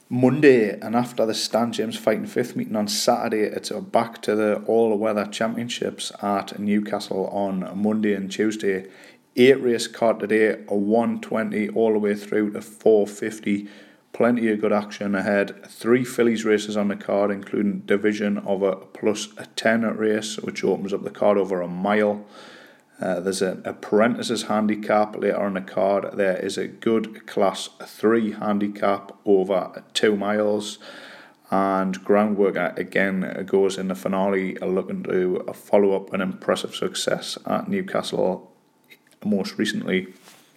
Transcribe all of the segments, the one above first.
Monday, and after the Stan James Fighting Fifth meeting on Saturday, it's back to the all-weather championships at Newcastle on Monday and Tuesday. 8 race card today, a 120 all the way through to 450. Plenty of good action ahead. 3 fillies races on the card, including division of a plus a 10 race, which opens up the card over a mile. There's an apprentices handicap later on the card. There is a good class 3 handicap over 2 miles. And groundwork again goes in the finale, looking to follow up an impressive success at Newcastle most recently.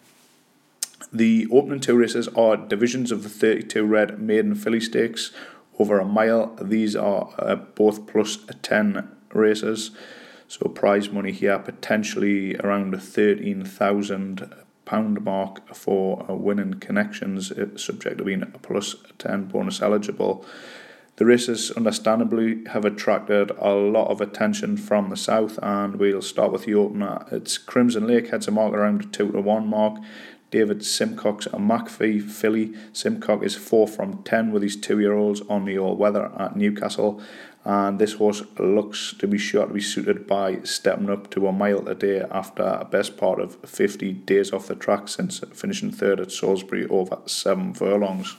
The opening 2 races are divisions of the 32 red maiden filly stakes over a mile. These are both plus 10 races. So prize money here potentially around the £13,000 mark for winning connections, subject to being a plus 10 bonus eligible. The races understandably have attracted a lot of attention from the south, and we'll start with the opener. It's Crimson Lake heads a mark around the 2-1 mark. David Simcock's a McPhee filly. Simcock is 4 from 10 with his 2-year-olds on the all-weather at Newcastle, and this horse looks to be sure to be suited by stepping up to a mile a day after a best part of 50 days off the track since finishing 3rd at Salisbury over 7 furlongs.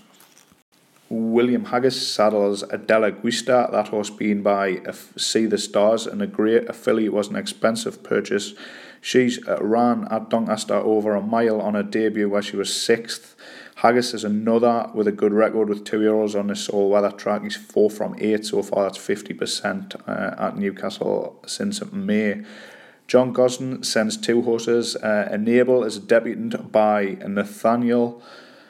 William Haggis saddles a Della Guista, that horse being by See the Stars, and a filly. It was an expensive purchase. She's ran at Doncaster over a mile on her debut where she was 6th. Haggis is another with a good record with 2-year-olds on this all-weather track. He's 4 from 8 so far. That's 50% at Newcastle since May. John Gosden sends 2 horses. Enable is debutant by Nathaniel,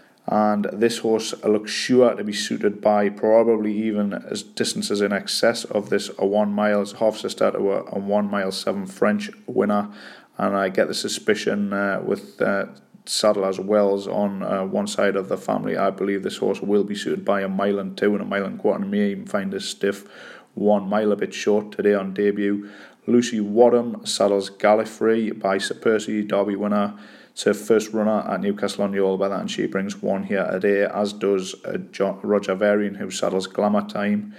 and this horse looks sure to be suited by probably even as distances in excess of this a 1 mile. It's half sister to a 1 mile 7 French winner, and I get the suspicion with Saddle as Wells on one side of the family, I believe this horse will be suited by a mile and 2 and a mile and quarter, and may even find this stiff 1 mile a bit short today on debut. Lucy Wadham saddles Gallifrey by Sir Percy, Derby winner. It's her first runner at Newcastle on the all-weather, and she brings 1 here a day, as does Roger Varian, who saddles Glamour Time.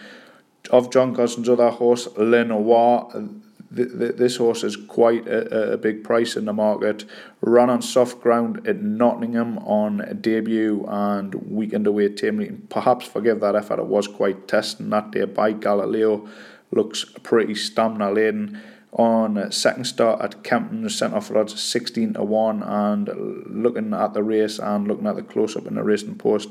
Of John Gosden's other horse, Le Noir, this horse is quite a big price in the market. Ran on soft ground at Nottingham on debut and weekend away at Tamley. Perhaps forgive that effort, it was quite testing that day by Galileo. Looks pretty stamina laden. On second start at Kempton, sent off odds 16-1, and looking at the race and looking at the close-up in the racing post,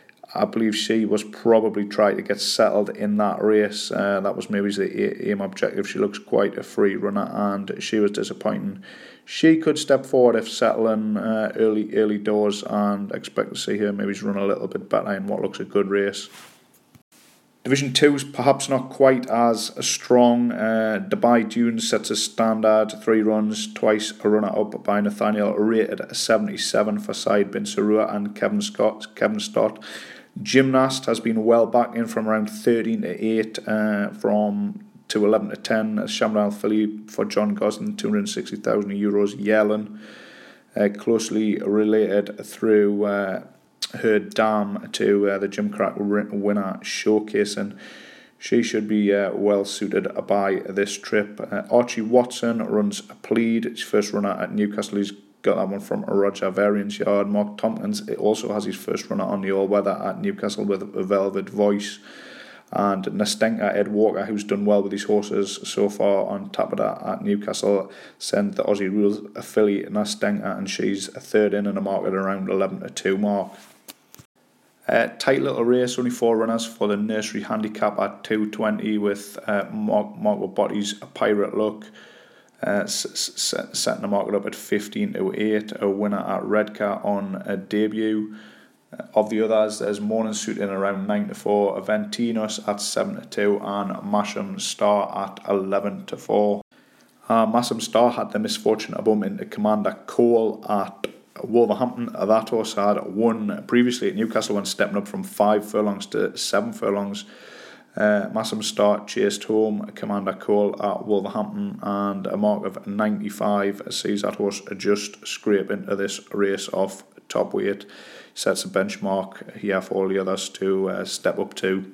I believe she was probably trying to get settled in that race. That was maybe the aim objective. She looks quite a free runner, and she was disappointing. She could step forward if settling early doors, and expect to see her maybe run a little bit better in what looks a good race. Division 2 is perhaps not quite as strong. Dubai Dunes sets a standard, 3 runs, twice a runner-up by Nathaniel, rated 77 for Said bin Sarua and Kevin Stott. Gymnast has been well back in from around 13-8 to 11-10. Shamdal filly for John Gosden, €260,000 yearling. Closely related through her dam to the Gimcrack winner Showcasing. She should be well suited by this trip. Archie Watson runs a Plead. His first runner at Newcastle. He's got that one from Roger Varian's yard. Mark Tompkins also has his first runner on the all-weather at Newcastle with a Velvet Voice. And Nastenka Ed Walker, who's done well with his horses so far on Tapita at Newcastle, sent the Aussie Rules affiliate Nastenka, and she's a 3rd in the market around 11-2 mark. Tight little race, only 4 runners for the nursery handicap at 220 with Marco Botti's Pirate Look setting the market up at 15-8, a winner at Redcar on a debut. Of the others, there's Morning Suit in around 9-4, Aventinos at 7-2, and Masham Star at 11-4. Masham Star had the misfortune to bump into Commander Cole at Wolverhampton. That horse had won previously at Newcastle when stepping up from 5 furlongs to 7 furlongs. Massam Start chased home Commander Cole at Wolverhampton, and a mark of 95 sees that horse just scrape into this race off top weight. Sets a benchmark here for all the others to step up to.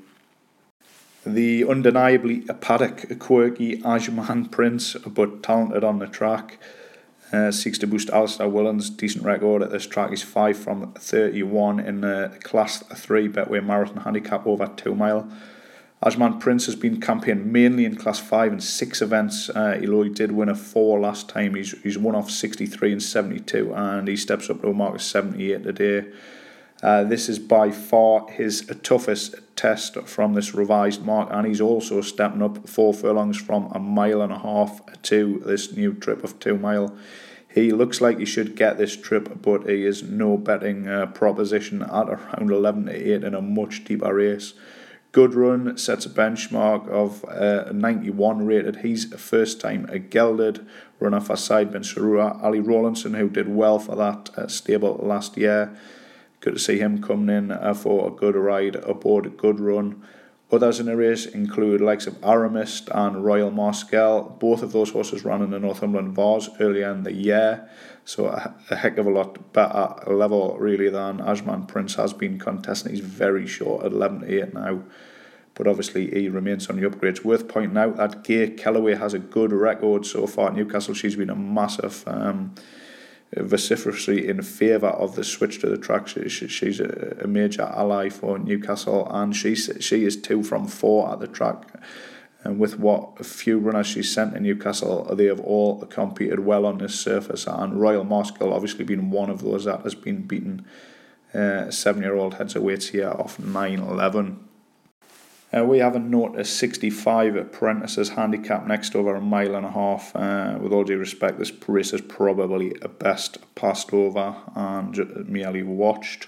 The undeniably apathic, quirky Ajman Prince, but talented on the track, seeks to boost Alistair Willand's decent record at this track. He's 5 from 31 in the Class 3 Betway Marathon Handicap over 2 mile. Ajman Prince has been campaigning mainly in Class 5 in 6 events. He did win a 4 last time. He's won off 63 and 72, and he steps up to a mark of 78 today. This is by far his toughest test from this revised mark, and he's also stepping up 4 furlongs from 1.5 miles to this new trip of 2 mile. He looks like he should get this trip, but he is no betting proposition at around 11 to 8 in a much deeper race. Good Run sets a benchmark of 91 rated. He's a first-time gelded runner for Said Ben Sarua. Ali Rowlandson, who did well for that stable last year. Good to see him coming in for a good ride aboard Good Run. Others in the race include likes of Aramist and Royal Marskell. Both of those horses ran in the Northumberland Vars earlier in the year, so a heck of a lot better level really than Ajman Prince has been contesting. He's very short at 11 to 8 now, but obviously he remains on the upgrades. Worth pointing out that Gay Kellaway has a good record so far at Newcastle. She's been a massive vociferously in favour of the switch to the track. She's a major ally for Newcastle, and she is 2 from 4 at the track. And with what few runners she's sent to Newcastle, they have all competed well on this surface, and Royal Marskell obviously been one of those that has been beaten 7-year-old heads of weights here off 9.11. We have a note of 65 apprentices handicap next over 1.5 miles. With all due respect, this race is probably best passed over and merely watched.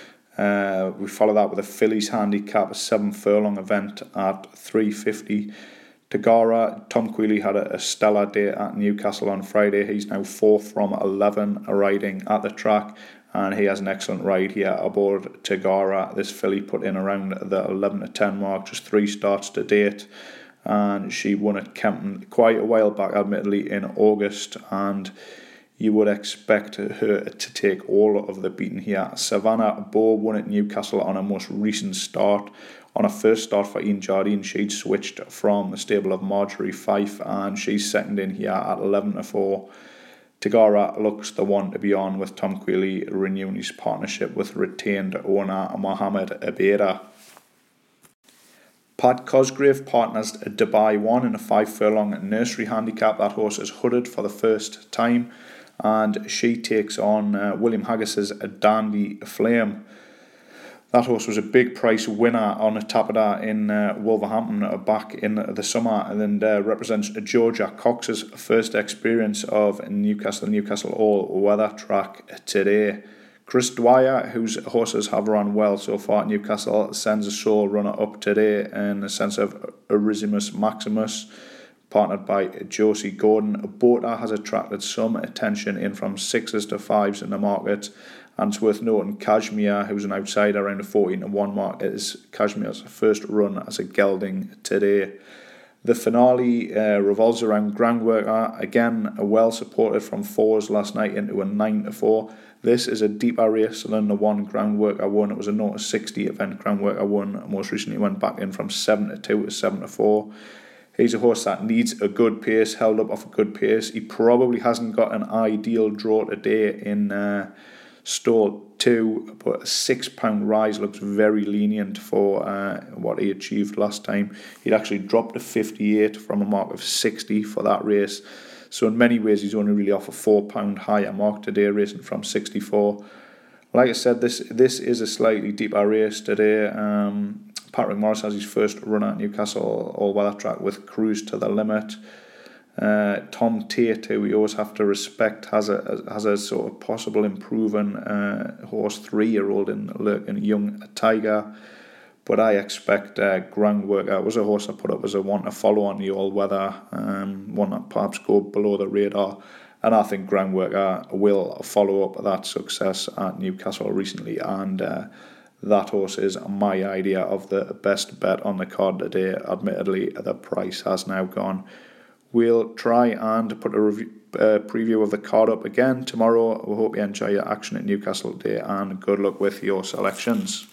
We follow that with a fillies handicap, a 7 furlong event at 350. Tagara, Tom Queally had a stellar day at Newcastle on Friday. He's now 4 from 11 riding at the track, and he has an excellent ride here aboard Tagara. This filly put in around the 11 to 10 mark, just 3 starts to date, and she won at Kempton quite a while back, admittedly in August, and you would expect her to take all of the beating here. Savannah Bow won at Newcastle on a most recent start. On a first start for Ian Jardine, she'd switched from the stable of Marjorie Fife, and she's second in here at 11 to 4. Tagara looks the one to be on, with Tom Queally renewing his partnership with retained owner Mohamed Abeda. Pat Cosgrave partners Dubai 1 in a 5 furlong nursery handicap. That horse is hooded for the first time, and she takes on William Haggis's Dandy Flame. That horse was a big price winner on a Tappada in Wolverhampton back in the summer, and represents Georgia Cox's first experience of Newcastle all-weather track today. Chris Dwyer, whose horses have run well so far at Newcastle, sends a sole runner up today in the sense of Erisimus Maximus, partnered by Josie Gordon. Bota has attracted some attention in from 6s to 5s in the market. And it's worth noting Kashmir, who's an outsider around the 14 to 1 mark, is Kashmir's first run as a gelding today. The finale revolves around Groundworker, again well supported from 4s last night into a 9 to 4. This is a deeper race than the one Groundworker won. It was a 0 to 60 event Groundworker won. Most recently went back in from 7 to 2 to 7 to 4. He's a horse that needs a good pace, held up off a good pace. He probably hasn't got an ideal draw today in stall 2, but a £6 rise looks very lenient for what he achieved last time. He'd actually dropped to 58 from a mark of 60 for that race, so in many ways he's only really off a £4 higher mark today, racing from 64. Like I said, this is a slightly deeper race today. Patrick Morris has his first run at Newcastle all-weather track with Cruise to the Limit. Tom Tate, who we always have to respect, has a sort of possible improving horse, 3-year-old in Lurkin Young Tiger, but I expect Groundworker was a horse I put up as a one to follow on the all-weather, one that perhaps go below the radar, and I think Groundworker will follow up that success at Newcastle recently, and that horse is my idea of the best bet on the card today. Admittedly, the price has now gone We'll try and put a preview of the card up again tomorrow. We hope you enjoy your action at Newcastle today, and good luck with your selections.